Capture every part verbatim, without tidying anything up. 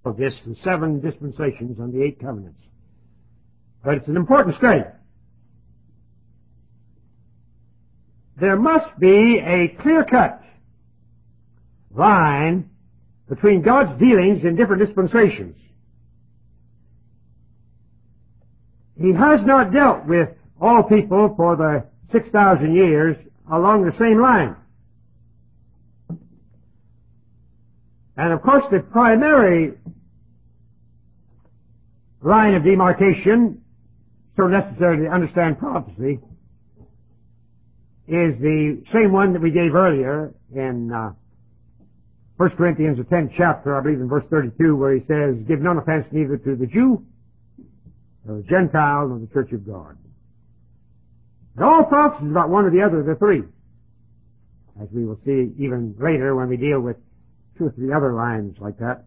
of this, the seven dispensations and the eight covenants. But it's an important study. There must be a clear-cut line between God's dealings in different dispensations. He has not dealt with all people for the six thousand years along the same line. And of course the primary line of demarcation, so necessary to understand prophecy, is the same one that we gave earlier in uh, First Corinthians, the tenth chapter, I believe in verse thirty-two, where he says, "Give none offense neither to the Jew, nor the Gentile, nor the church of God." And all prophecy is about one or the other of the three, as we will see even later when we deal with two or three other lines like that.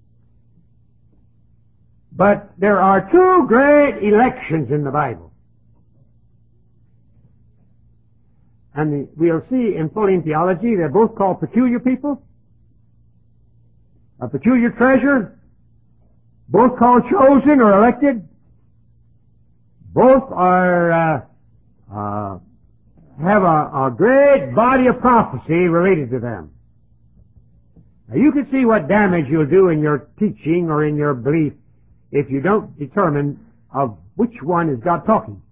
But there are two great elections in the Bible. And the, we'll see in Pauline theology, they're both called peculiar people, a peculiar treasure, both called chosen or elected. Both are, uh, uh, have a, a great body of prophecy related to them. Now you can see what damage you'll do in your teaching or in your belief if you don't determine of which one is God talking.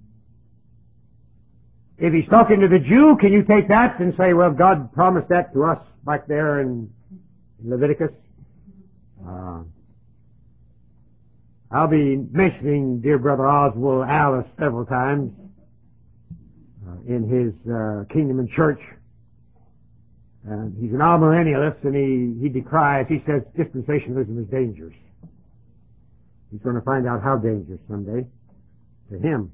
If he's talking to the Jew, can you take that and say, well, God promised that to us back there in Leviticus? Uh, I'll be mentioning dear brother Oswald Alice several times uh, in his uh, Kingdom and Church. And he's an amillennialist, and he, he decries, he says dispensationalism is dangerous. He's going to find out how dangerous someday to him.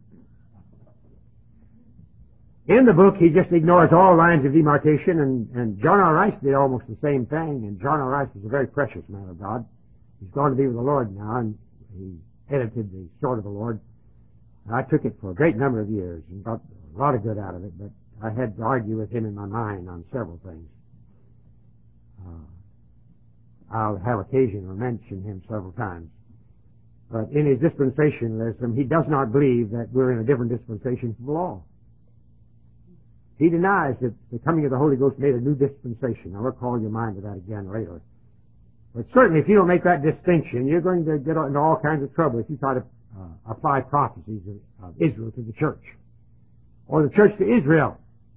In the book, he just ignores all lines of demarcation, and, and John R. Rice did almost the same thing, and John R. Rice is a very precious man of God. He's gone to be with the Lord now, and he edited the Sword of the Lord. And I took it for a great number of years and got a lot of good out of it, but I had to argue with him in my mind on several things. Uh, I'll have occasion to mention him several times. But in his dispensationalism, he does not believe that we're in a different dispensation from the law. He denies that the coming of the Holy Ghost made a new dispensation. I'll recall your mind to that again later. But certainly if you don't make that distinction, you're going to get into all kinds of trouble if you try to uh, apply prophecies of, of Israel to the church, or the church to Israel.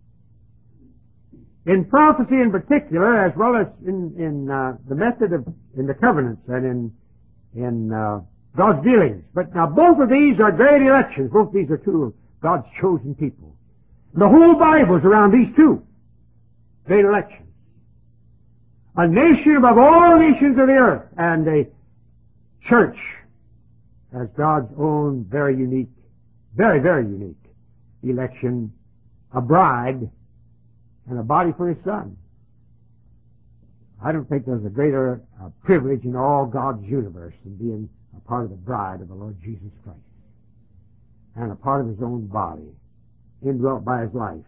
In prophecy in particular, as well as in, in uh, the method of, in the covenants and in, in uh, God's dealings. But now both of these are great elections. Both of these are two of God's chosen people. The whole Bible is around these two great elections. A nation above all nations of the earth, and a church as God's own very unique, very, very unique election, a bride, and a body for His Son. I don't think there's a greater uh, privilege in all God's universe than being a part of the bride of the Lord Jesus Christ, and a part of His own body, indwelt by His life.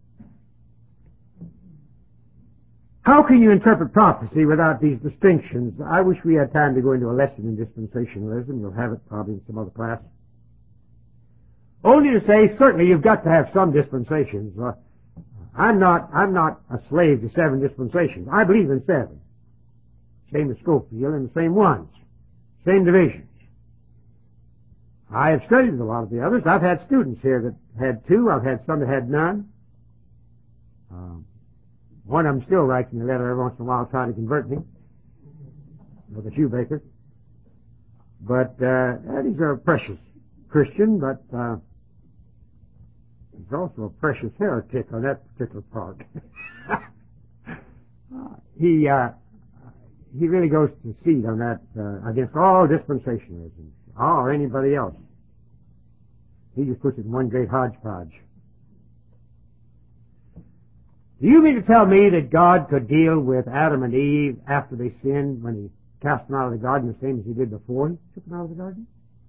How can you interpret prophecy without these distinctions? I wish we had time to go into a lesson in dispensationalism. You'll have it probably in some other class. Only to say, certainly you've got to have some dispensations. Uh, I'm not, I'm not a slave to seven dispensations. I believe in seven. Same as Scofield, and the same ones. Same divisions. I have studied a lot of the others. I've had students here that had two. I've had some that had none. Um, one of them still writes me a letter every once in a while trying to convert me. With a shoemaker. But, uh, he's a precious Christian, but, uh, he's also a precious heretic on that particular part. he, uh, he really goes to seed on that, uh, against all dispensationalism. Or anybody else. He just puts it in one great hodgepodge. Do you mean to tell me that God could deal with Adam and Eve after they sinned when He cast them out of the garden the same as He did before He took them out of the garden?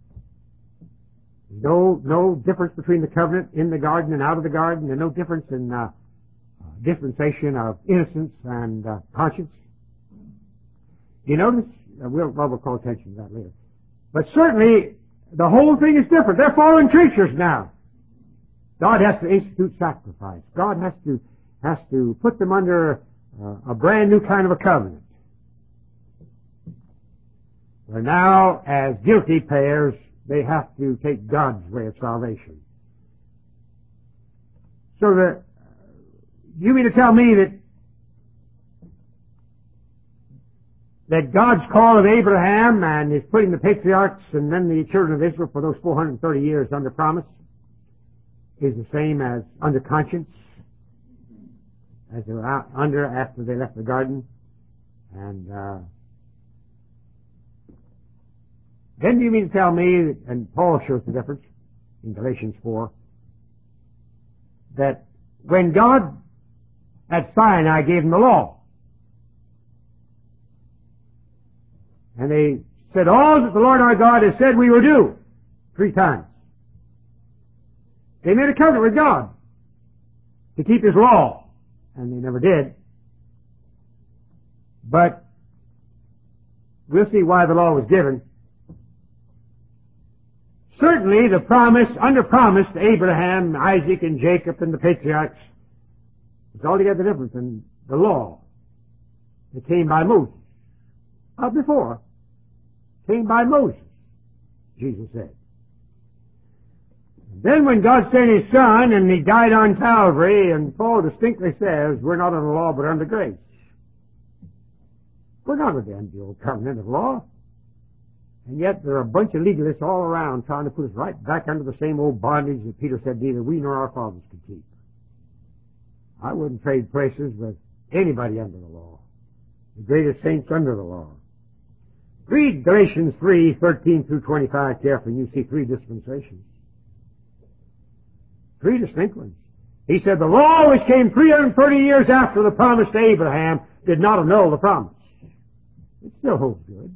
No, no difference between the covenant in the garden and out of the garden, and no difference in uh, dispensation of innocence and uh, conscience. You notice uh, we'll, well, we'll call attention to that later. But certainly, the whole thing is different. They're fallen creatures now. God has to institute sacrifice. God has to, has to put them under uh, a brand new kind of a covenant. Where now, as guilty payers, they have to take God's way of salvation. So that, you mean to tell me that that God's call of Abraham and is putting the patriarchs and then the children of Israel for those four hundred thirty years under promise is the same as under conscience, as they were out under after they left the garden? And uh, then you mean to tell me, and Paul shows the difference in Galatians four, that when God at Sinai gave them the law, and they said, all that the Lord our God has said we will do, three times. They made a covenant with God to keep His law, and they never did. But we'll see why the law was given. Certainly the promise, under promise to Abraham, Isaac, and Jacob, and the patriarchs, is altogether different than the law that came by Moses. Not before. Came by Moses, Jesus said. And then when God sent His Son and He died on Calvary, and Paul distinctly says, we're not under law but under grace. We're not under the old covenant of law. And yet there are a bunch of legalists all around trying to put us right back under the same old bondage that Peter said neither we nor our fathers could keep. I wouldn't trade places with anybody under the law. The greatest saints under the law. Read Galatians three, thirteen through twenty-five carefully, and you see three dispensations. Three distinct ones. He said the law which came three hundred thirty years after the promise to Abraham did not annul the promise. It still holds good.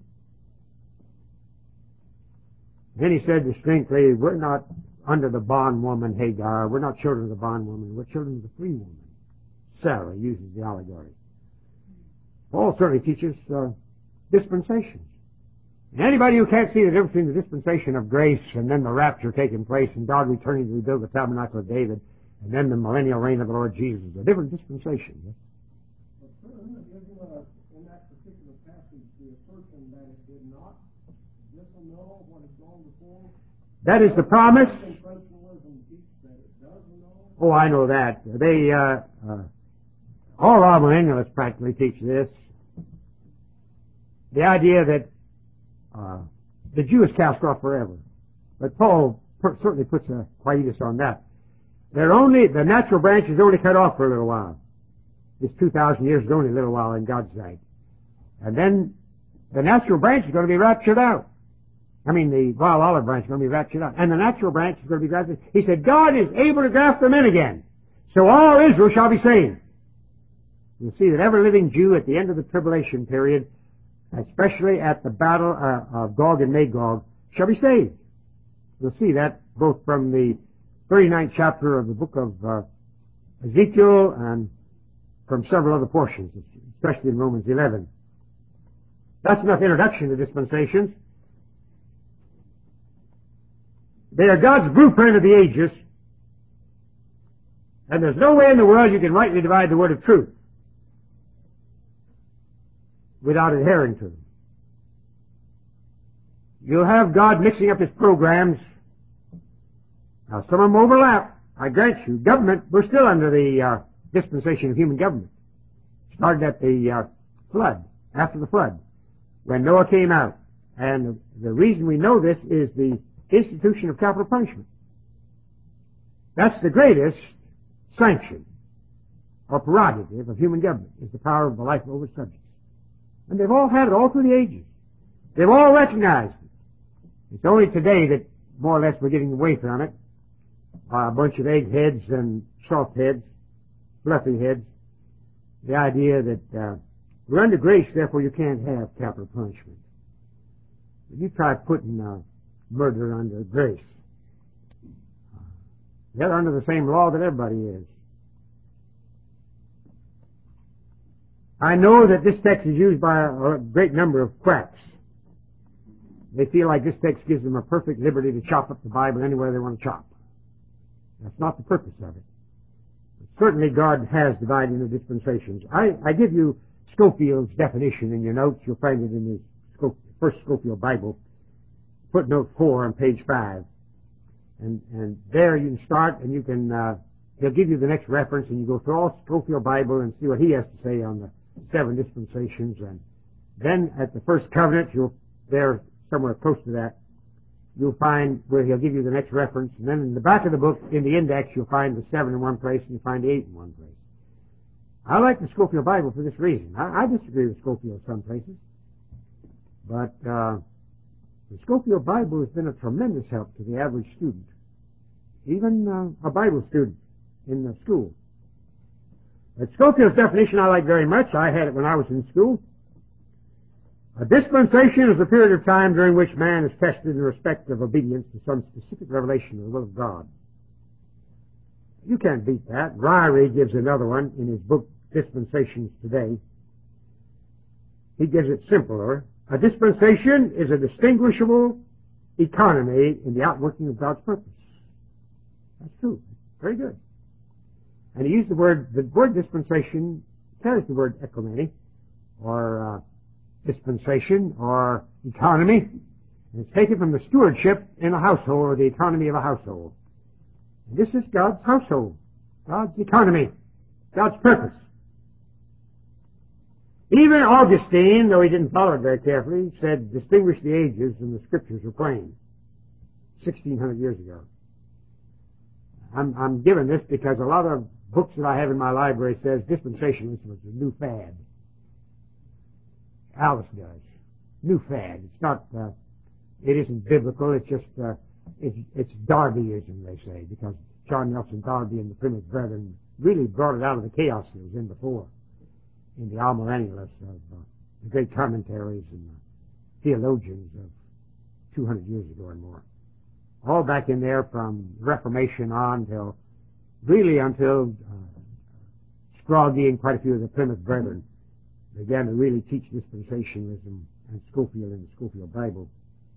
Then he said distinctly, we're not under the bondwoman Hagar. We're not children of the bondwoman. We're children of the free woman. Sarah uses the allegory. Paul certainly teaches uh, dispensations. And anybody who can't see the difference between the dispensation of grace and then the rapture taking place and God returning to rebuild the tabernacle of David and then the millennial reign of the Lord Jesus, a different dispensation. Yes? But further, isn't uh, in that particular passage the assertion that it did not disannul what had gone before? That is the promise. Dispensationalism teaches that it does annul. Oh, I know that. They, uh, uh, all amillennialists practically teach this. The idea that uh, the Jew is cast off forever. But Paul per- certainly puts a quietus on that. They're only, the natural branch is only cut off for a little while. This two thousand years is only a little while in God's sight. And then the natural branch is going to be raptured out. I mean, the wild olive branch is going to be raptured out. And the natural branch is going to be grafted. He said, God is able to graft them in again. So all Israel shall be saved. You'll see that every living Jew at the end of the tribulation period, especially at the battle uh, of Gog and Magog, shall be saved. You'll see that both from the thirty-ninth chapter of the book of uh, Ezekiel and from several other portions, especially in Romans eleven. That's enough introduction to dispensations. They are God's blueprint of the ages, and there's no way in the world you can rightly divide the word of truth without adhering to them. You'll have God mixing up His programs. Now, some of them overlap. I grant you, government, we're still under the uh, dispensation of human government. Started at the uh, flood, after the flood, when Noah came out. And the, the reason we know this is the institution of capital punishment. That's the greatest sanction or prerogative of human government, is the power of the life over subjects. And they've all had it all through the ages. They've all recognized it. It's only today that more or less we're getting away from it. Uh, a bunch of eggheads and soft heads, fluffy heads. The idea that uh, we're under grace, therefore you can't have capital punishment. If you try putting uh, murder under grace, they're under the same law that everybody is. I know that this text is used by a great number of quacks They feel like this text gives them a perfect liberty to chop up the Bible anywhere they want to chop. That's not the purpose of it. But certainly God has divided the dispensations. I, I give you Scofield's definition in your notes. You'll find it in the First Scofield Bible, footnote four on page five. And, and there you can start, and you can, uh, he'll give you the next reference, and you go through all Scofield Bible and see what he has to say on the seven dispensations. And then at the first covenant, you'll, there, somewhere close to that, you'll find where he'll give you the next reference. And then in the back of the book, in the index, you'll find the seven in one place, and you'll find the eight in one place. I like the Scofield Bible for this reason. I, I disagree with Scofield some places. But, uh, the Scofield Bible has been a tremendous help to the average student, even uh, a Bible student in the school. But Scofield's definition I like very much. I had it when I was in school. A dispensation is a period of time during which man is tested in respect of obedience to some specific revelation of the will of God. You can't beat that. Ryrie gives another one in his book, Dispensations Today. He gives it simpler. A dispensation is a distinguishable economy in the outworking of God's purpose. That's true. Very good. And he used the word, the word dispensation carries the word economy, or uh, dispensation, or economy. And it's taken from the stewardship in a household, or the economy of a household. And this is God's household, God's economy, God's purpose. Even Augustine, though he didn't follow it very carefully, said, distinguish the ages, and the scriptures are plain. sixteen hundred years ago. I'm, I'm given this because a lot of books that I have in my library says dispensationalism is a new fad. Alice does. New fad. It's not, uh, it isn't biblical, it's just, uh, it's, it's Darbyism, they say, because John Nelson Darby and the Plymouth Brethren really brought it out of the chaos it was in before, in the Almoranialists of uh, the great commentaries and uh, theologians of two hundred years ago and more. All back in there from Reformation on till, really until uh, Scroggie and quite a few of the Plymouth Brethren began to really teach dispensationalism and Scofield in the Scofield Bible.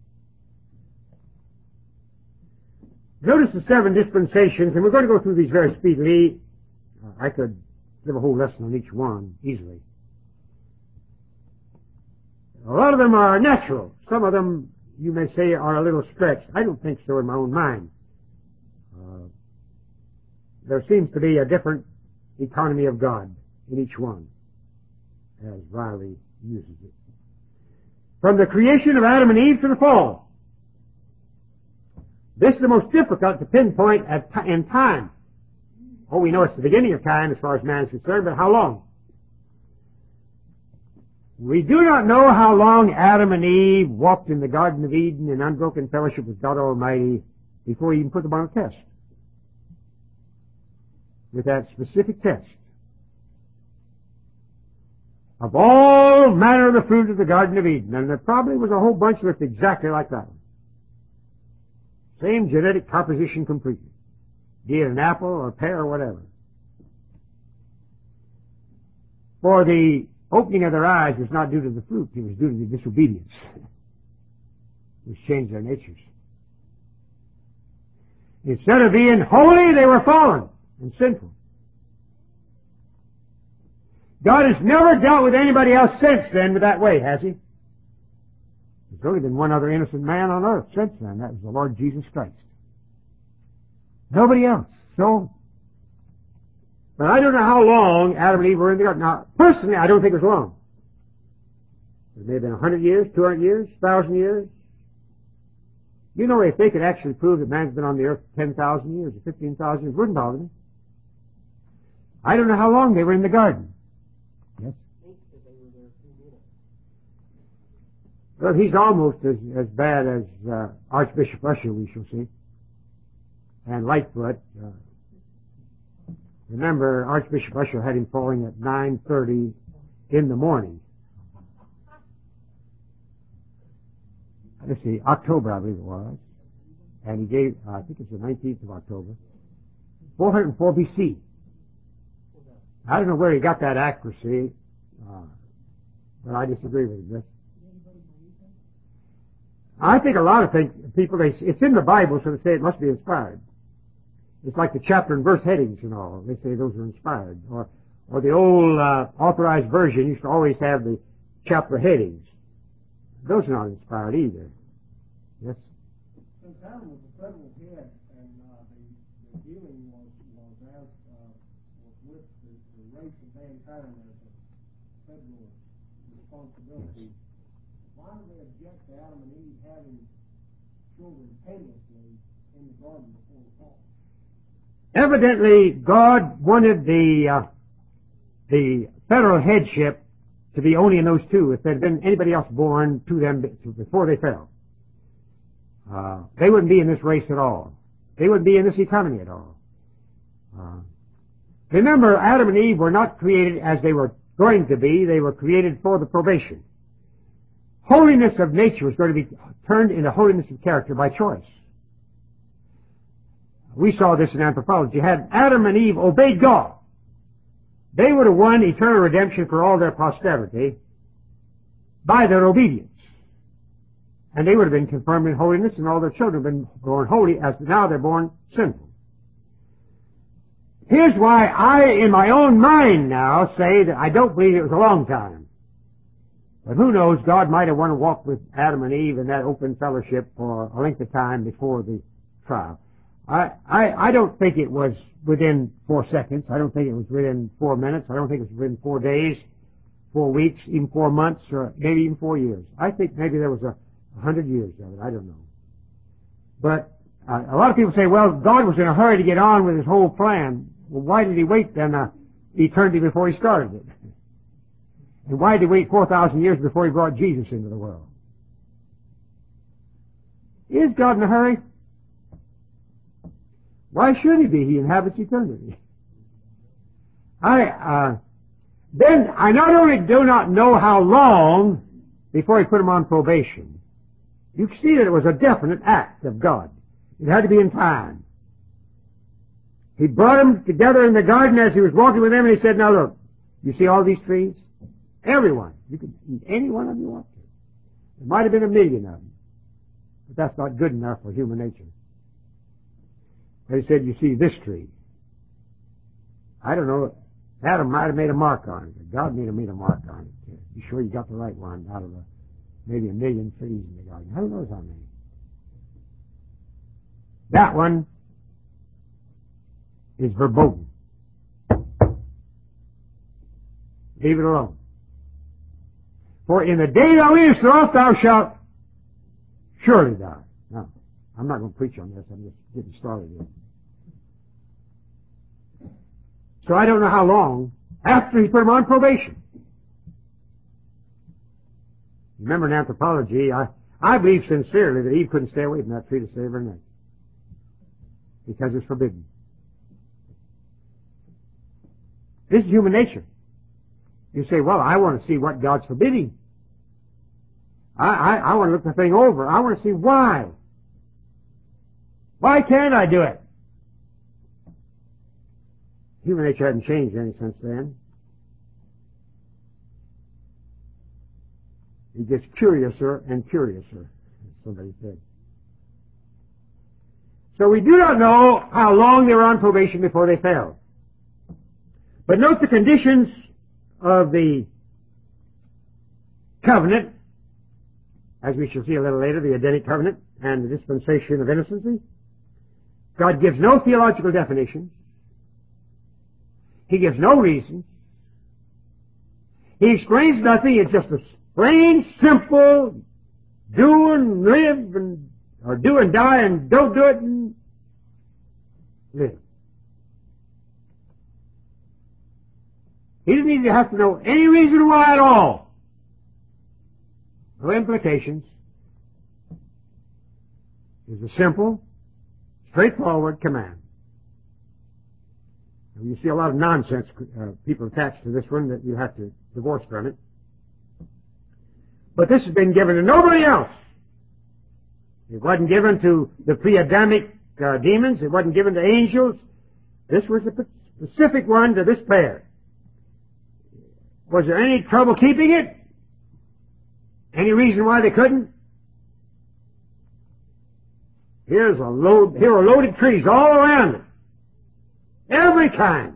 Notice the seven dispensations, and we're going to go through these very speedily. Uh, I could give a whole lesson on each one easily. A lot of them are natural. Some of them, you may say, are a little stretched. I don't think so in my own mind. Uh, there seems to be a different economy of God in each one, as Riley uses it. From the creation of Adam and Eve to the fall. This is the most difficult to pinpoint at t- in time. Oh, we know it's the beginning of time as far as man is concerned, but how long? We do not know how long Adam and Eve walked in the Garden of Eden in unbroken fellowship with God Almighty before He even put them on a test. With that specific test. Of all manner of the fruit of the Garden of Eden. And there probably was a whole bunch that's exactly like that one. Same genetic composition completely. Be it an apple or a pear or whatever. For the opening of their eyes was not due to the fruit, it was due to the disobedience, which changed their natures. Instead of being holy, they were fallen and sinful. God has never dealt with anybody else since then with that way, has He? There's only been one other innocent man on earth since then. That was the Lord Jesus Christ. Nobody else. So, but I don't know how long Adam and Eve were in the garden. Now, personally, I don't think it was long. It may have been a hundred years, two hundred years, thousand years. You know, if they could actually prove that man's been on the earth ten thousand years or fifteen thousand years, it wouldn't bother me. I don't know how long they were in the garden. Yes? Well, he's almost as, as bad as uh, Archbishop Usher, we shall see. And Lightfoot. Uh, remember, Archbishop Usher had him falling at nine thirty in the morning. Let's see, October, I believe it was. And he gave, uh, I think it's the nineteenth of October, four hundred four B C. I don't know where he got that accuracy, uh, but I disagree with him. I think a lot of things, people, they, it's in the Bible, so they say it must be inspired. It's like the chapter and verse headings and all. They say those are inspired. Or, or the old uh, authorized version used to always have the chapter headings. Those are not inspired either. Yes? Since Adam was the federal head, and uh, the, the dealing was, was as uh, was with the, the race of mankind as a federal responsibility, why do they object to Adam and Eve having children painlessly in the garden before the fall? Evidently, God wanted the uh, the federal headship to be only in those two. If there had been anybody else born to them before they fell, uh, they wouldn't be in this race at all. They wouldn't be in this economy at all. Uh, remember, Adam and Eve were not created as they were going to be. They were created for the probation. Holiness of nature was going to be turned into holiness of character by choice. We saw this in anthropology. Had Adam and Eve obeyed God, they would have won eternal redemption for all their posterity by their obedience. And they would have been confirmed in holiness, and all their children have been born holy, as now they're born sinful. Here's why I, in my own mind now, say that I don't believe it was a long time. But who knows, God might have wanted to walk with Adam and Eve in that open fellowship for a length of time before the trial. I, I, I don't think it was within four seconds. I don't think it was within four minutes. I don't think it was within four days, four weeks, even four months, or maybe even four years. I think maybe there was a, a hundred years of it. I don't know. But uh, a lot of people say, well, God was in a hurry to get on with his whole plan. Well, why did he wait then uh, eternity before he started it? And why did he wait four thousand years before he brought Jesus into the world? Is God in a hurry? Why should he be? He inhabits eternity. I, uh, then I not only do not know how long before he put him on probation. You can see that it was a definite act of God. It had to be in time. He brought them together in the garden as he was walking with them, and he said, now look, you see all these trees? Everyone. You can eat any one of them you want to. There might have been a million of them. But that's not good enough for human nature. They said, you see this tree. I don't know. Adam might have made a mark on it. But God made him made a mark on it. Be sure you got the right one out of a, maybe a million trees in the garden. Who knows how many? That one is verboten. Leave it alone. For in the day thou eatest thereof, thou shalt surely die. Now, I'm not going to preach on this. I'm just getting started here. So I don't know how long after he put him on probation. Remember, in anthropology, I, I believe sincerely that Eve couldn't stay away from that tree to save her neck. Because it's forbidden. This is human nature. You say, well, I want to see what God's forbidding. I, I, I want to look the thing over. I want to see why. Why can't I do it? Human nature hasn't changed any since then. It gets curiouser and curiouser, somebody said. So we do not know how long they were on probation before they fell. But note the conditions of the covenant, as we shall see a little later, the Edenic covenant and the dispensation of innocency. God gives no theological definitions. He gives no reasons. He explains nothing. It's just a plain, simple, do and live, and or do and die, and don't do it and live. He didn't even have to know any reason why at all. No implications. It's a simple, straightforward command. You see a lot of nonsense uh, people attached to this one that you have to divorce from it. But this has been given to nobody else. It wasn't given to the pre-Adamic uh, demons. It wasn't given to angels. This was a specific one to this pair. Was there any trouble keeping it? Any reason why they couldn't? Here's a load, here are loaded trees all around it. Every kind.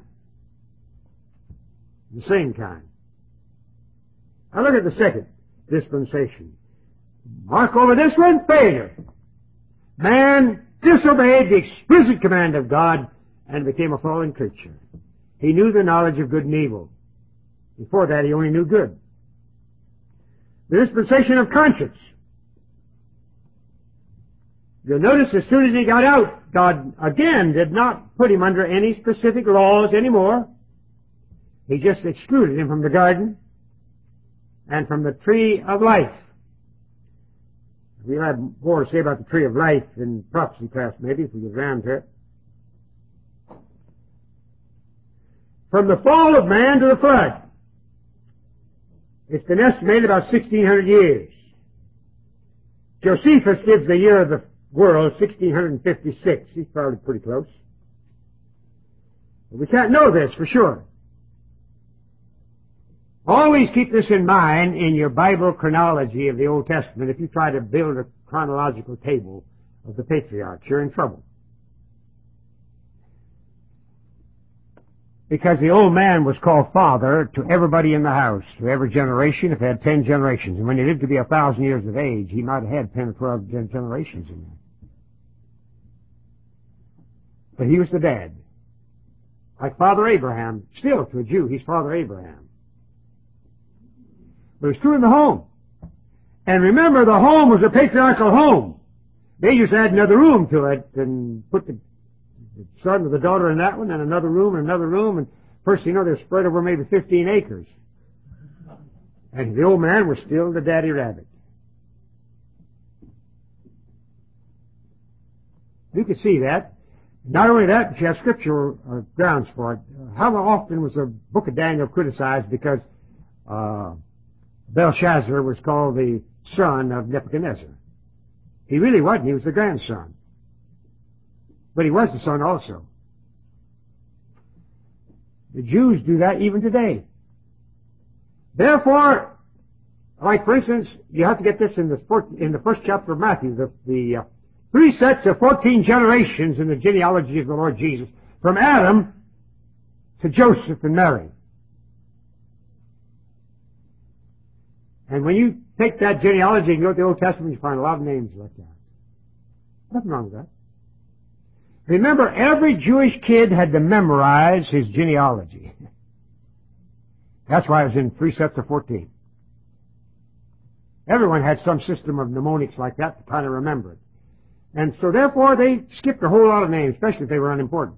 The same kind. Now look at the second dispensation. Mark over this one, failure. Man disobeyed the explicit command of God and became a fallen creature. He knew the knowledge of good and evil. Before that, he only knew good. The dispensation of conscience. You'll notice as soon as he got out, God again did not put him under any specific laws anymore. He just excluded him from the garden and from the tree of life. We'll have more to say about the tree of life in prophecy class maybe if we get around to it. From the fall of man to the flood, it's been estimated about sixteen hundred years. Josephus gives the year of the world sixteen fifty-six. He's probably pretty close. But we can't know this for sure. Always keep this in mind in your Bible chronology of the Old Testament. If you try to build a chronological table of the patriarchs, you're in trouble. Because the old man was called father to everybody in the house, to every generation, if he had ten generations. And when he lived to be a thousand years of age, he might have had ten or twelve generations in there. But he was the dad. Like Father Abraham. Still, to a Jew, he's Father Abraham. But it's true in the home. And remember, the home was a patriarchal home. They just add another room to it and put the, the son or the daughter in that one and another room and another room. And first you know, they're spread over maybe fifteen acres. And the old man was still the daddy rabbit. You could see that. Not only that, but you have scriptural uh, grounds for it. How often was the book of Daniel criticized because uh, Belshazzar was called the son of Nebuchadnezzar? He really wasn't. He was the grandson. But he was the son also. The Jews do that even today. Therefore, like for instance, you have to get this in the, in the first chapter of Matthew, the, the uh, three sets of fourteen generations in the genealogy of the Lord Jesus, from Adam to Joseph and Mary. And when you take that genealogy and go to the Old Testament, you find a lot of names like that. Nothing wrong with that. Remember, every Jewish kid had to memorize his genealogy. That's why it was in three sets of fourteen. Everyone had some system of mnemonics like that to kind of remember it. And so therefore they skipped a whole lot of names, especially if they were unimportant.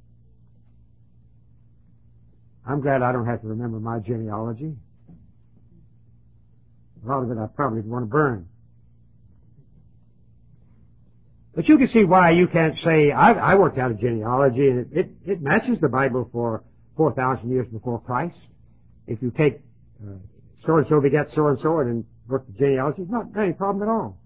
I'm glad I don't have to remember my genealogy. A lot of it I probably want to burn. But you can see why you can't say, I, I worked out a genealogy and it, it, it matches the Bible for four thousand years before Christ. If you take uh, so-and-so begat so-and-so and then work the genealogy, it's not any problem at all.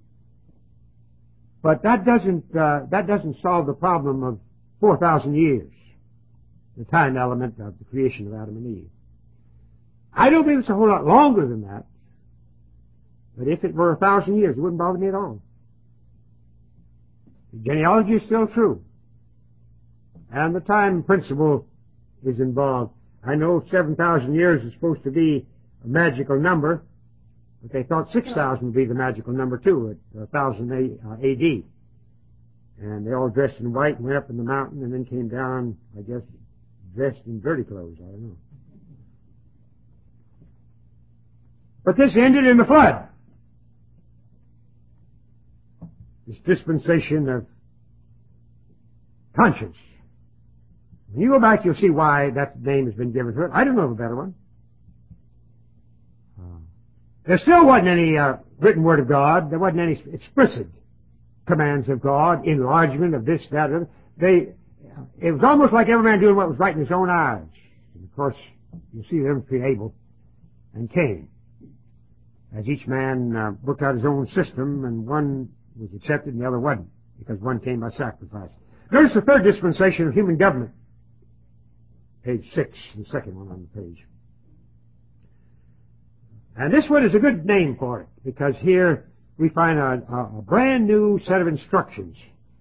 But that doesn't, uh, that doesn't solve the problem of four thousand years, the time element of the creation of Adam and Eve. I don't believe it's a whole lot longer than that. But if it were a thousand years, it wouldn't bother me at all. The genealogy is still true. And the time principle is involved. I know seven thousand years is supposed to be a magical number, but they thought six thousand would be the magical number too, at one thousand A D. And they all dressed in white and went up in the mountain and then came down, I guess, dressed in dirty clothes. I don't know. But this ended in the flood. This dispensation of conscience. When you go back, you'll see why that name has been given to it. I don't know of a better one. Uh, there still wasn't any uh, written word of God. There wasn't any explicit commands of God, enlargement of this, that, or they. It was almost like every man doing what was right in his own eyes. And of course, you see them between Abel and Cain, as each man uh, worked out his own system, and one was accepted and the other wasn't, because one came by sacrifice. There's the third dispensation of human government. Page six, the second one on the page. And this one is a good name for it, because here we find a, a, a brand new set of instructions.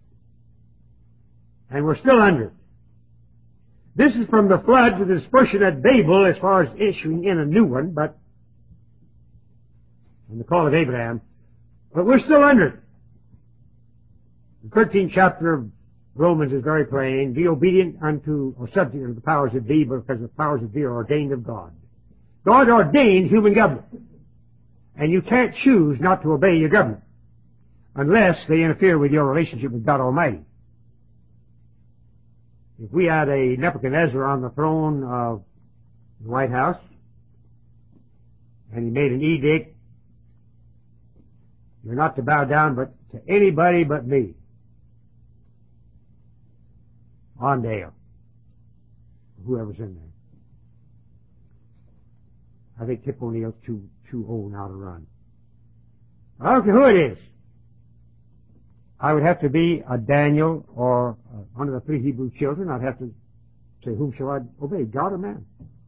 And we're still under it. This is from the flood to the dispersion at Babel as far as issuing in a new one, but and the call of Abraham. But we're still under it. The thirteenth chapter of Romans is very plain. Be obedient unto, or subject unto the powers that be, because the powers that be are ordained of God. God ordained human government. And you can't choose not to obey your government unless they interfere with your relationship with God Almighty. If we had a Nebuchadnezzar on the throne of the White House, and he made an edict, you're not to bow down but to anybody but me. Ondale. Whoever's in there. I think Tip O'Neill's too, too old now to run. I don't care who it is. I would have to be a Daniel or uh, one of the three Hebrew children. I'd have to say, whom shall I obey, God or man?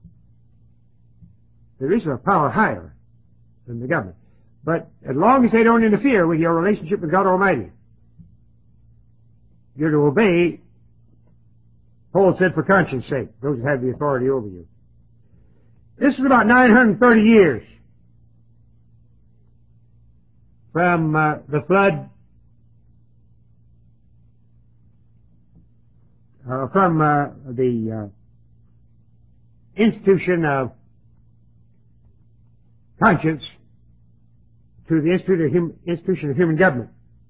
There is a power higher than the government. But as long as they don't interfere with your relationship with God Almighty, you're to obey, Paul said, for conscience sake, those who have the authority over you. This is about nine hundred thirty years from uh, the flood, uh, from uh, the uh, institution of conscience to the institution of, hum- institution of human government.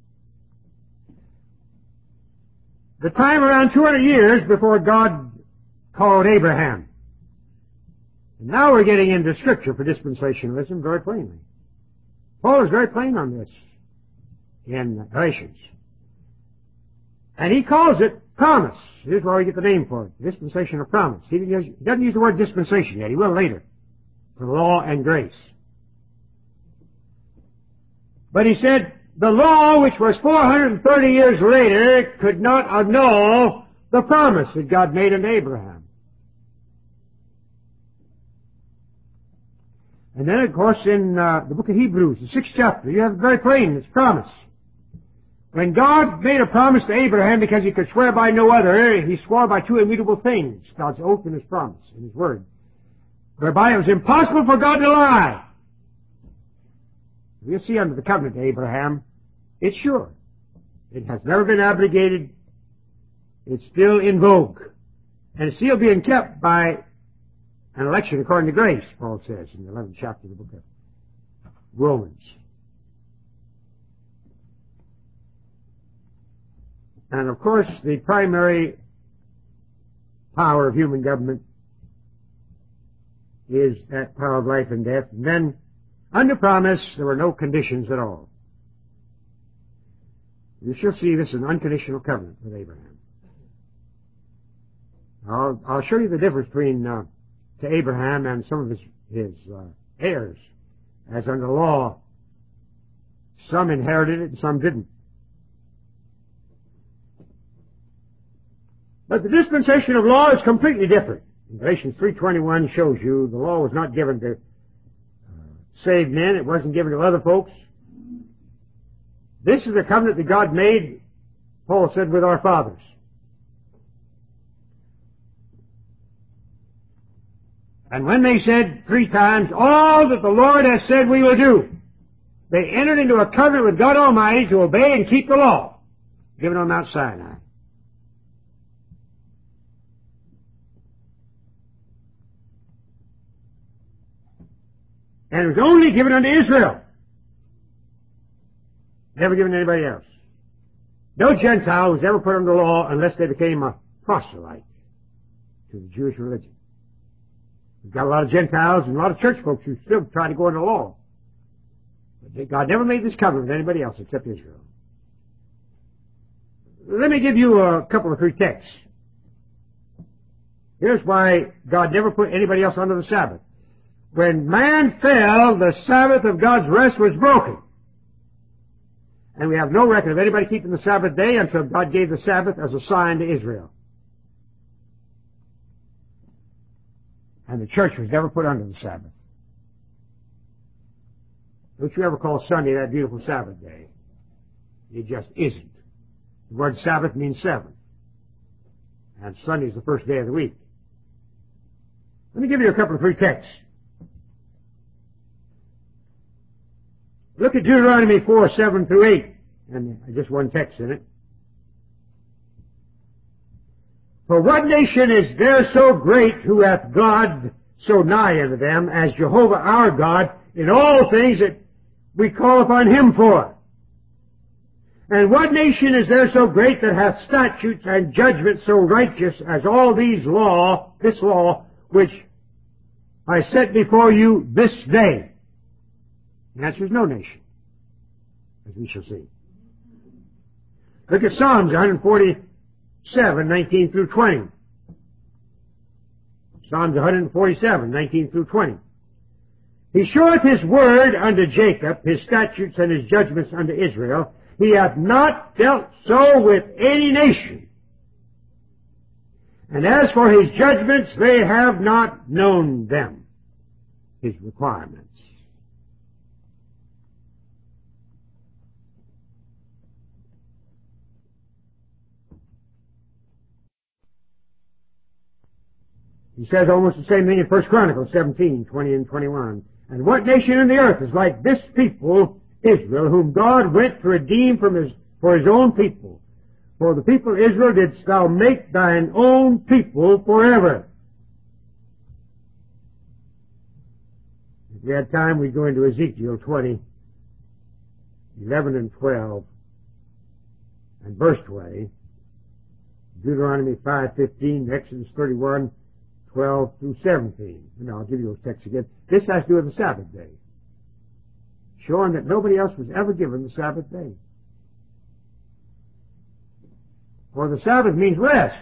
The time around two hundred years before God called Abraham. And now we're getting into Scripture for dispensationalism very plainly. Paul is very plain on this in Galatians. And he calls it promise. Here's where we get the name for it, dispensation of promise. He doesn't use the word dispensation yet. He will later, for law and grace. But he said, the law, which was four hundred thirty years later, could not annul the promise that God made unto Abraham. And then, of course, in uh, the book of Hebrews, the sixth chapter, you have it very plain, it's promise. When God made a promise to Abraham because he could swear by no other, he swore by two immutable things, God's oath and his promise, and his word, whereby it was impossible for God to lie. We'll see under the covenant to Abraham, it's sure. It has never been abrogated. It's still in vogue. And it's still being kept by an election according to grace, Paul says in the eleventh chapter of the book of Romans. And of course, the primary power of human government is that power of life and death. And then, under promise, there were no conditions at all. You shall see this is an unconditional covenant with Abraham. I'll, I'll show you the difference between uh, to Abraham and some of his, his uh, heirs. As under law, some inherited it and some didn't. But the dispensation of law is completely different. Galatians three twenty-one shows you the law was not given to uh, saved men. It wasn't given to other folks. This is a covenant that God made, Paul said, with our fathers. And when they said three times, all that the Lord has said we will do, they entered into a covenant with God Almighty to obey and keep the law given on Mount Sinai. And it was only given unto Israel. Never given to anybody else. No Gentile was ever put under law unless they became a proselyte to the Jewish religion. We've got a lot of Gentiles and a lot of church folks who still try to go into law. But God never made this covenant with anybody else except Israel. Let me give you a couple of three texts. Here's why God never put anybody else under the Sabbath. When man fell, the Sabbath of God's rest was broken. And we have no record of anybody keeping the Sabbath day until God gave the Sabbath as a sign to Israel. And the church was never put under the Sabbath. Don't you ever call Sunday that beautiful Sabbath day. It just isn't. The word Sabbath means seven. And Sunday is the first day of the week. Let me give you a couple of free texts. Look at Deuteronomy four, seven through eight. And just one text in it. For what nation is there so great who hath God so nigh unto them as Jehovah our God in all things that we call upon Him for? And what nation is there so great that hath statutes and judgments so righteous as all these law, this law, which I set before you this day? The answer is no nation, as we shall see. Look at Psalms one forty-seven, nineteen through twenty. Psalms one forty-seven, nineteen through twenty. He showeth his word unto Jacob, his statutes and his judgments unto Israel. He hath not dealt so with any nation. And as for his judgments, they have not known them. His requirements. He says almost the same thing in First Chronicles seventeen, twenty and twenty-one. And what nation in the earth is like this people, Israel, whom God went to redeem from his, for his own people? For the people Israel didst thou make thine own people forever. If we had time, we'd go into Ezekiel twenty, eleven and twelve, and verse twenty, Deuteronomy five fifteen, Exodus thirty-one, twelve through seventeen. And I'll give you those texts again. This has to do with the Sabbath day, showing that nobody else was ever given the Sabbath day. For the Sabbath means rest.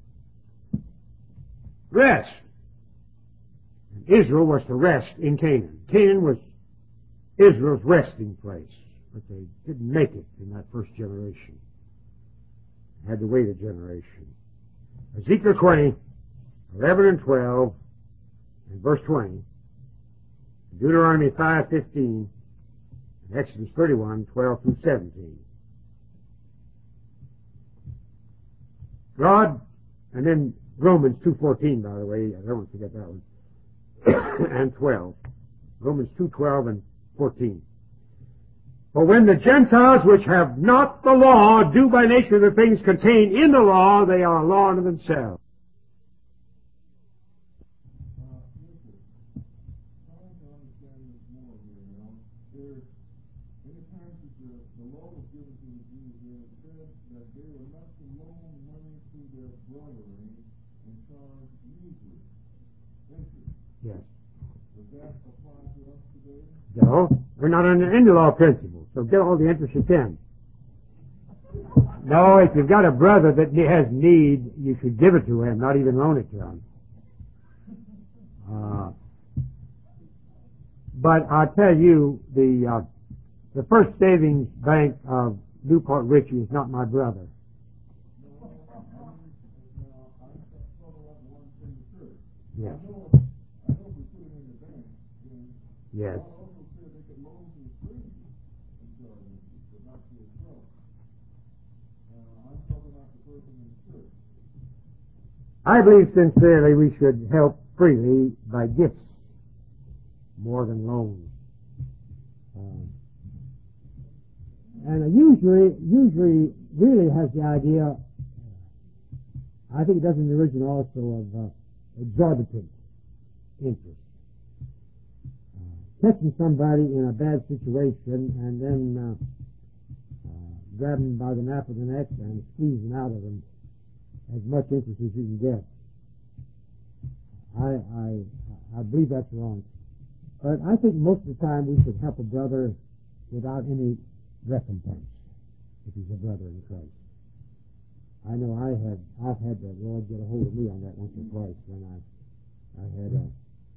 Rest. And Israel was to rest in Canaan. Canaan was Israel's resting place, but they didn't make it in that first generation. They had to wait a generation. Ezekiel twenty, eleven and twelve, and verse twenty, Deuteronomy five fifteen, and Exodus thirty-one, twelve through seventeen. God, and then Romans two fourteen, by the way, I don't want to forget that one, and twelve. Romans two twelve and fourteen. For when the Gentiles which have not the law do by nature the things contained in the law, they are a law unto themselves. Yes. Does that apply to us today? No, we're not under any law principle, so get all the interest you can. No, if you've got a brother that has need, you should give it to him, not even loan it to him. Uh, but I'll tell you, the uh, the First Savings Bank of Newport Richey is not my brother. Yes. Yes. I believe sincerely we should help freely by gifts more than loans. Um, and usually, usually really has the idea, I think it does in the original also, of uh, exorbitant interest. Catching somebody in a bad situation and then uh, uh, grabbing them by the nape of the neck and squeezing out of them as much interest as you can get. I, I, I believe that's wrong. But I think most of the time we should help a brother without any recompense if he's a brother in Christ. I know I had, I've had the Lord get a hold of me on that once or twice when I, I had a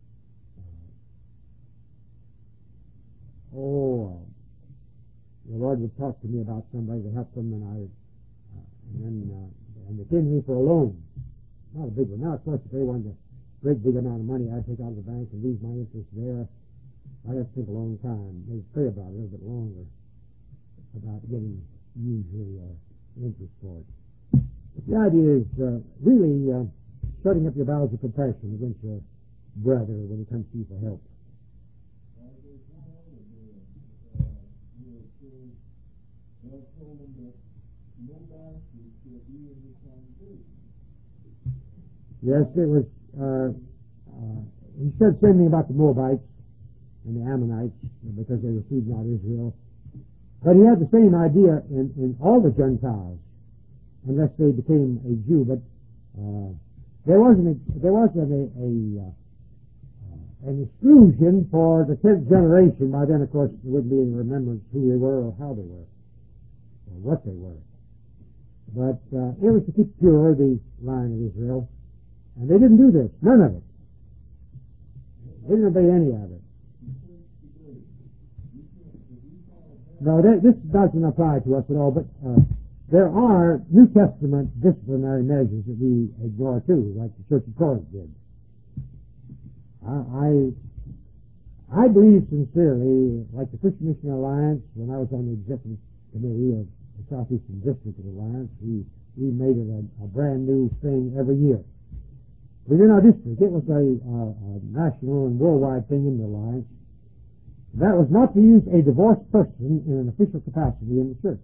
Oh, uh, the Lord would talk to me about somebody to help them, and I, uh, and then, uh, and they came to me for a loan. Not a big one. Now, of course, if they wanted a great big amount of money, I'd take out of the bank and lose my interest there. I'd have to think a long time, maybe pray about it a little bit longer, about getting usually uh, interest for it. The idea is uh, really uh, shutting up your bowels of compassion against your brother when he comes to you for help. Yes, it was, uh, uh, he said the same thing about the Moabites and the Ammonites because they were feeding out Israel. But he had the same idea in, in all the Gentiles, unless they became a Jew. But uh, there wasn't a, there wasn't a, a uh, an exclusion for the tenth generation. By then, of course, there wouldn't be any remembrance who they were or how they were or what they were. But uh, it was to keep pure the line of Israel, and they didn't do this. None of it. They didn't obey any of it. No, they, this doesn't apply to us at all, but uh, there are New Testament disciplinary measures that we ignore too, like the Church of Corinth did. I, I, I believe sincerely, like the Christian Missionary Alliance, when I was on the executive committee of the Southeastern District of the Alliance, we, we made it a, a brand new thing every year. Within our district, it was a, uh, a national and worldwide thing in the Alliance. That was not to use a divorced person in an official capacity in the church,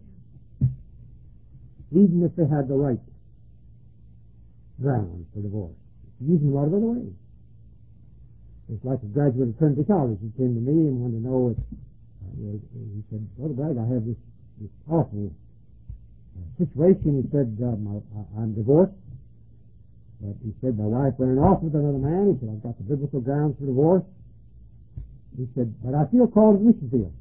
even if they had the right grounds for divorce. Use them a lot of other ways. It's like a graduate of Trinity College who came to me and wanted to know if, uh, he said, Brother Bragg, I have this, this awful uh, situation. He said, uh, my, I'm divorced. But he said, my wife ran off with another man. He said, I've got the biblical grounds for divorce. He said, but I feel called to the mission field.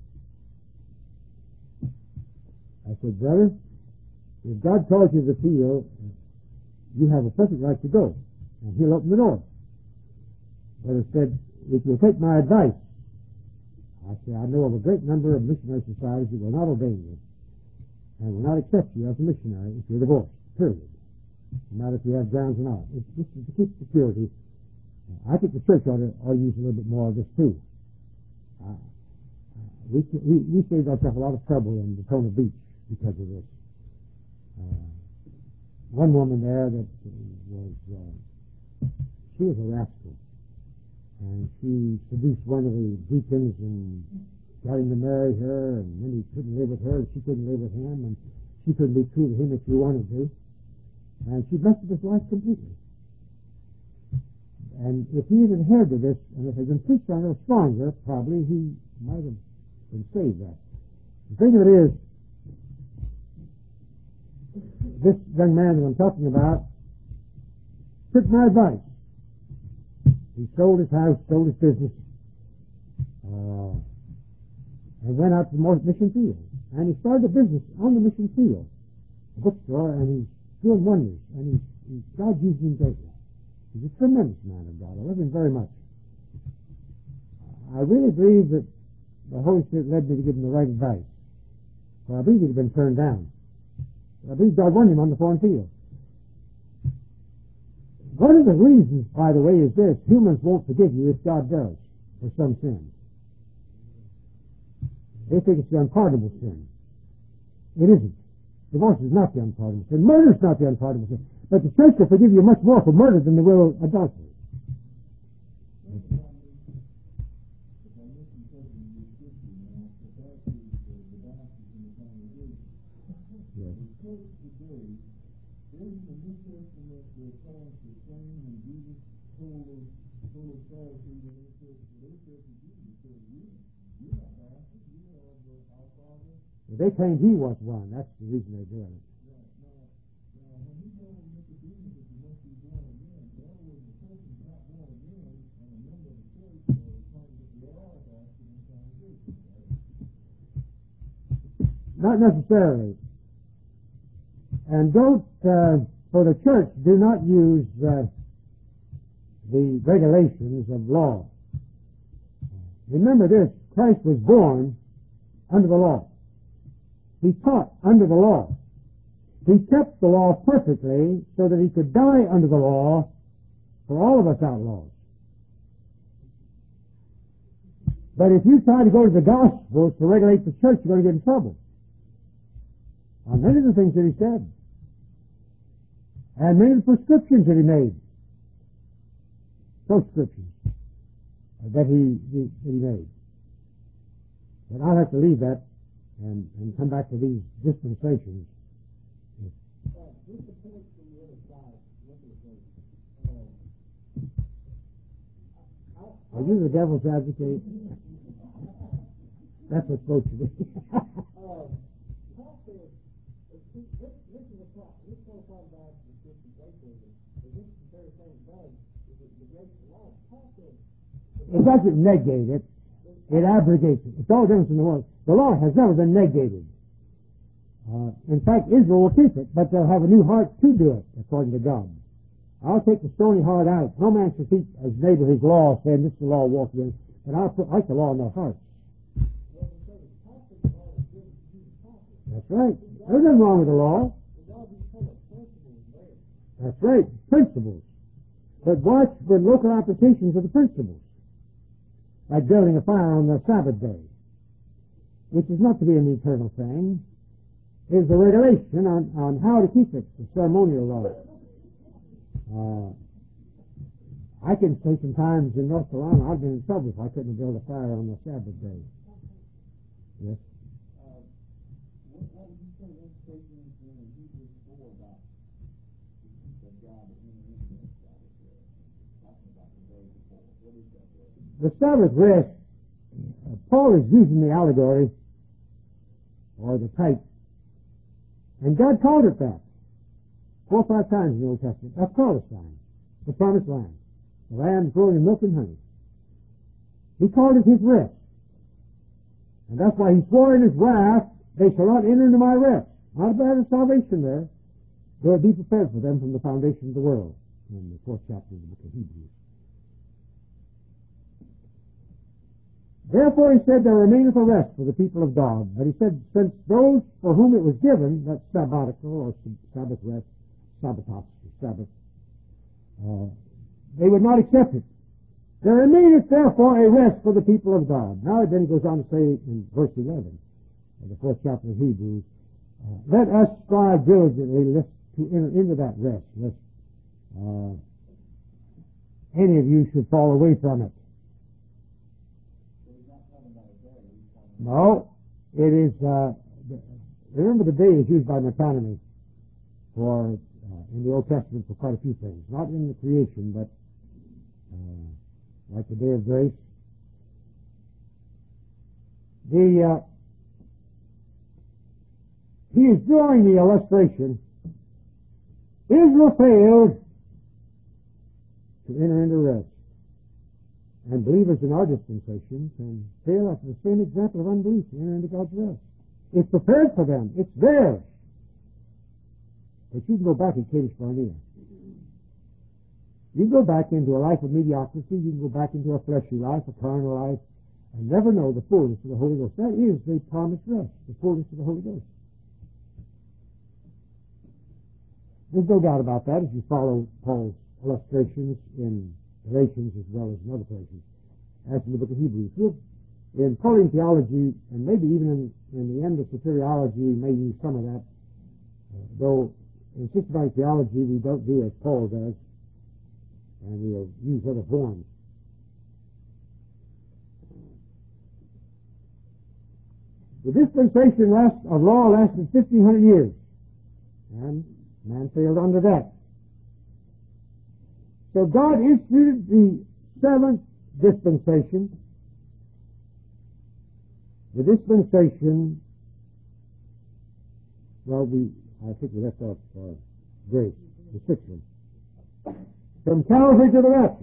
I said, brother, if God calls you to the field, you have a perfect right to go, and He'll open the door. But he said, if you'll take my advice, I said, I know of a great number of missionary societies that will not obey you and will not accept you as a missionary if you're divorced, period. No matter if you have grounds or not. It's just to keep security. I think the church ought to, ought to use a little bit more of this too. Uh, we, we, we saved ourselves a lot of trouble in Daytona Beach because of this. Uh, one woman there that was, uh, she was a rascal. And she seduced one of the deacons and got him to marry her, and then he couldn't live with her, and she couldn't live with him, and she couldn't be true to him if she wanted to. And she messed up his life completely. And if he had adhered to this, and if he had been preached on a little stronger, probably he might have been saved that. The thing of it is, this young man that I'm talking about took my advice. He sold his house, sold his business, uh, and went out to the mission field. And he started a business on the mission field, a bookstore, and he's doing wonders. And he's, he's God's using him greatly. He's a tremendous man of God. I love him very much. I really believe that the Holy Spirit led me to give him the right advice. For I believe he'd have been turned down. I believe God wanted him on the foreign field. One of the reasons, by the way, is this. Humans won't forgive you if God does for some sin. They think it's the unpardonable sin. It isn't. Divorce is not the unpardonable sin. Murder is not the unpardonable sin. But the church will forgive you much more for murder than they will adultery. They claimed he was one. That's the reason they're doing it. Not necessarily. And don't, uh, for the church, do not use uh, the regulations of law. Remember this, Christ was born under the law. He taught under the law. He kept the law perfectly so that he could die under the law for all of us outlaws. But if you try to go to the Gospels to regulate the church, you're going to get in trouble. On many of the things that he said. And many of the prescriptions that he made. Prescriptions that he, he, that he made. But I'll have to leave that and, and come back to these dispensations. Uh, just a point from the other side. Look at it. Uh, Are you the devil's advocate? That's what's supposed to be. uh, Paul says, this, this is a problem. This is what I'm about the dispensation. The dispensary thing does is it negates the law. Paul says, it doesn't negate it. It abrogates it. It's all the difference in the world. The law has never been negated. Uh, in fact, Israel will keep it, but they'll have a new heart to do it, according to God. I'll take the stony heart out. No man shall keep his neighbor his law, saying, this is the law, walk in. But I'll put like the law in their hearts. That's right. There's nothing wrong with the law. That's right. Principles. But watch the local applications of the principles. Like building a fire on the Sabbath day, which is not to be an eternal thing, is the regulation on, on how to keep it, the ceremonial law. Uh, I can say sometimes in North Carolina I've been in trouble if I couldn't build a fire on the Sabbath day. Yes? uh, what, what would you say that statement in Hebrews four about the God that you know is Sabbath day? Talking about the day before. What is that day? The Sabbath rest, uh, Paul is using the allegory or the type, and God called it that four or five times in the Old Testament. That's Palestine, the promised land, the land flowing in milk and honey. He called it his rest, and that's why he swore in his wrath, they shall not enter into my rest. Not about the salvation there. There will be prepared for them from the foundation of the world, in the fourth chapter of the book of Hebrews. Therefore, he said, there remaineth a rest for the people of God. But he said, since those for whom it was given, that's sabbatical or Sabbath rest, Sabbatos, Sabbath, uh, they would not accept it. There remaineth therefore a rest for the people of God. Now then he goes on to say in verse eleven of the fourth chapter of Hebrews, uh, let us strive diligently lest to enter into that rest, lest uh, any of you should fall away from it. No, it is, uh, remember the day is used by metonymy for, uh, in the Old Testament for quite a few things. Not in the creation, but, uh, like the day of grace. The, uh, he is drawing the illustration. Israel failed to enter into rest. And believers in our dispensation can fail after the same example of unbelief to enter into God's rest. It's prepared for them. It's theirs. But you can go back in Kadesh Barnea. You can go back into a life of mediocrity. You can go back into a fleshly life, a carnal life, and never know the fullness of the Holy Ghost. That is the promised rest, the fullness of the Holy Ghost. There's no doubt about that if you follow Paul's illustrations in Galatians as well as in other places, as in the book of Hebrews. In Pauline theology, and maybe even in, in the end of soteriology, we may use some of that, uh, though in systematic theology we don't do as Paul does, and we'll use other forms. The dispensation last, of law lasted fifteen hundred years, and man failed under that. So God instituted the seventh dispensation, the dispensation, well, we, I think we left off uh, grace, the sixth one, from Calvary to the rapture.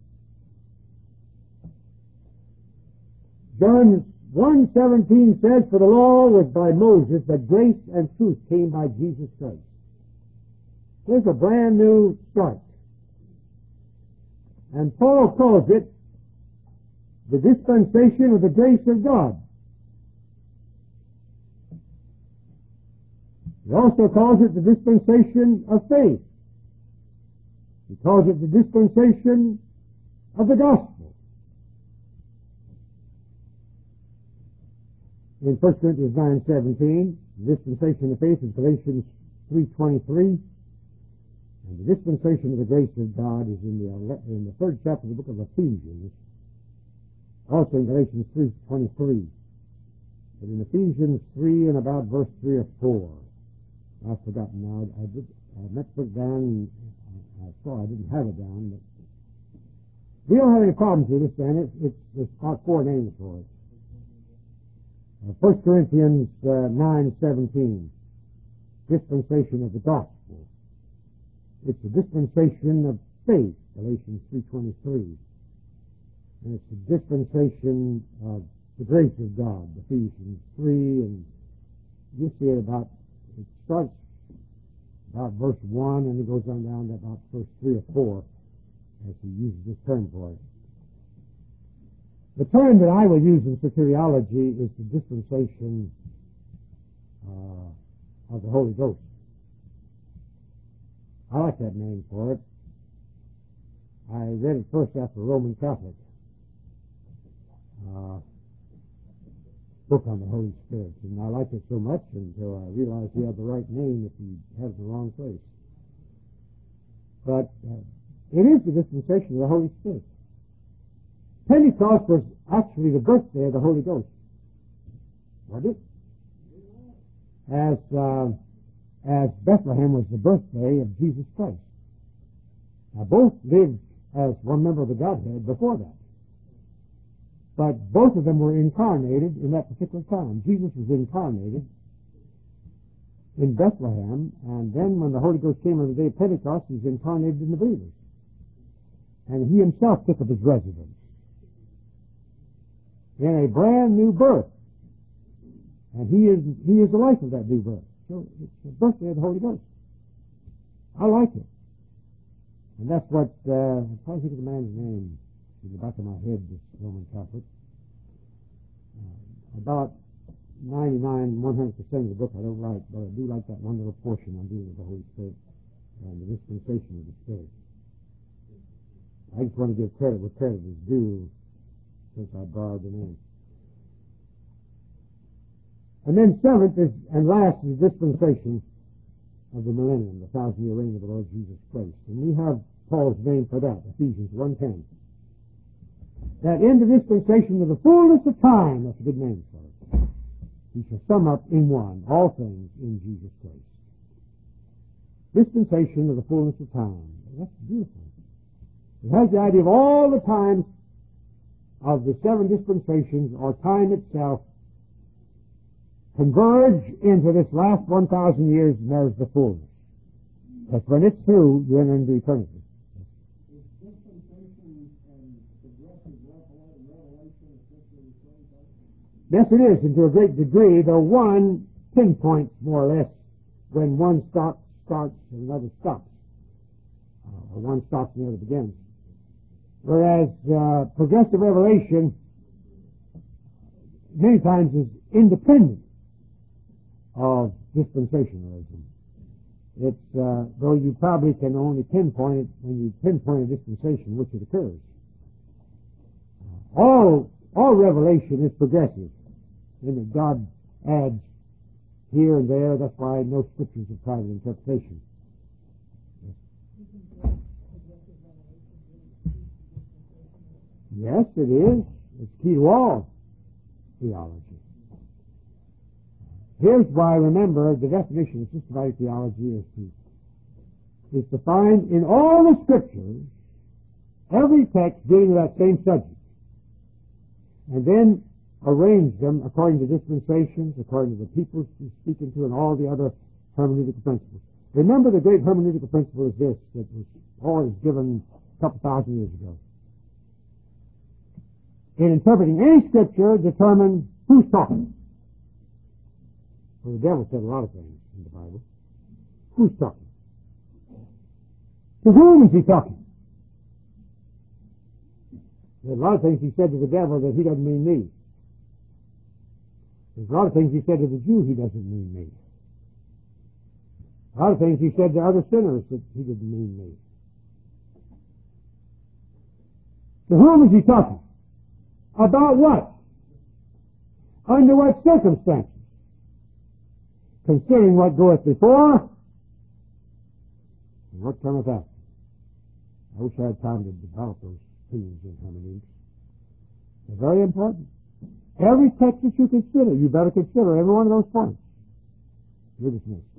John one seventeen says, for the law was by Moses, but grace and truth came by Jesus Christ. There's a brand new start. And Paul calls it the dispensation of the grace of God. He also calls it the dispensation of faith. He calls it the dispensation of the gospel. in First Corinthians nine seventeen. The dispensation of faith is Galatians three twenty-three. And the dispensation of the grace of God is in the in the third chapter of the book of Ephesians, also in Galatians three twenty-three. But in Ephesians three and about verse three or four, I've forgotten now. I did I meant to put it down. I saw I didn't have it down, but we don't have any problems with this, Dan. It's, it's, it's about four names for it. Uh, First Corinthians uh, nine seventeen, dispensation of the gospel. It's the dispensation of faith, Galatians three twenty-three. And it's the dispensation of the grace of God, Ephesians three, and you see it about, it starts about verse one, and it goes on down to about verse three or four, as he uses this term for it. The term that I will use in soteriology is the dispensation uh, of the Holy Ghost. I like that name for it. I read it first after Roman Catholic uh, book on the Holy Spirit, and I liked it so much until I realized he had the right name if he has the wrong place. But uh, it is the dispensation of the Holy Spirit. Pentecost was actually the birthday of the Holy Ghost. Wasn't it? As, uh, as Bethlehem was the birthday of Jesus Christ. Now both lived as one member of the Godhead before that. But both of them were incarnated in that particular time. Jesus was incarnated in Bethlehem, and then when the Holy Ghost came on the day of Pentecost, he was incarnated in the believers. And he himself took up his residence in a brand new birth. And he is he is the life of that new birth. So it's the birthday of the Holy Ghost. I like it. And that's what, uh, I'm trying to think of the man's name in the back of my head, this Roman Catholic. Uh, about ninety-nine, one hundred percent of the book I don't like, but I do like that one little portion on dealing with the Holy Spirit and the dispensation of the Spirit. I just want to give credit where credit is due, since I borrowed the name. And then seventh is, and last is the dispensation of the millennium, the thousand-year reign of the Lord Jesus Christ. And we have Paul's name for that, Ephesians one ten. That in the dispensation of the fullness of time, that's a good name for it, he shall sum up in one all things in Jesus Christ. Dispensation of the fullness of time. That's beautiful. It has the idea of all the times of the seven dispensations, or time itself, converge into this last one thousand years, and there's the fullness. But when it's through, you enter into eternity. Is dispensation and progressive revelation essentially the same thing? Yes, it is, and to a great degree, though one pinpoints more or less when one stop, starts and another stops. Uh, or one stops and the other begins. Whereas uh, progressive revelation many times is independent of dispensationalism. It's, uh, though you probably can only pinpoint it when you pinpoint a dispensation in which it occurs. All, all revelation is progressive, in that God adds here and there. That's why no scriptures of private interpretation. Yes, it is. It's key to all theology. Here's why, remember, the definition of systematic theology is to, is to find in all the scriptures every text dealing with that same subject, and then arrange them according to dispensations, according to the people he's speaking to, and all the other hermeneutical principles. Remember, the great hermeneutical principle is this, that was always given a couple thousand years ago. In interpreting any scripture, determine who's talking. Well, the devil said a lot of things in the Bible. Who's talking? To whom is he talking? There's a lot of things he said to the devil that he doesn't mean me. There's a lot of things he said to the Jew he doesn't mean me. A lot of things he said to other sinners that he didn't mean me. To whom is he talking? About what? Under what circumstances? Considering what goeth before, and what cometh after. I wish I had time to develop those themes in hermeneutics. They're very important. Every text that you consider, you better consider every one of those points. You're dismissed.